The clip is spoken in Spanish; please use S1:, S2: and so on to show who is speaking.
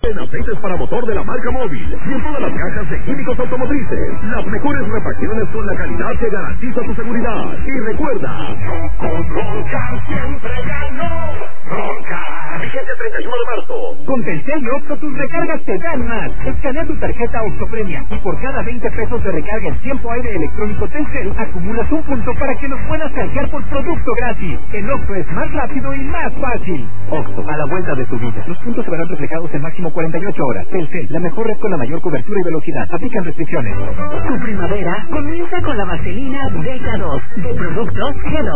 S1: En aceites para motor de la marca Móvil y en todas las cajas de químicos automotrices. Las mejores refacciones con la calidad que garantiza tu seguridad. Y recuerda, con Ronca siempre ganó. Ronca. Vigente 31 de marzo.
S2: Con Telcel y Oxxo tus recargas te dan más. Escanea tu tarjeta Oxxo Premia y por cada 20 pesos de recarga en tiempo aire electrónico Telcel acumulas un punto para que nos puedas canjear por producto gratis. En Oxxo es más rápido y más fácil. Oxxo, a la vuelta de tu vida. Los puntos se verán reflejados en máximo 48 horas. Telcel, la mejor red con la mayor cobertura y velocidad. Aplican restricciones.
S3: Tu primavera comienza con la vaselina DK2 de Productos G2.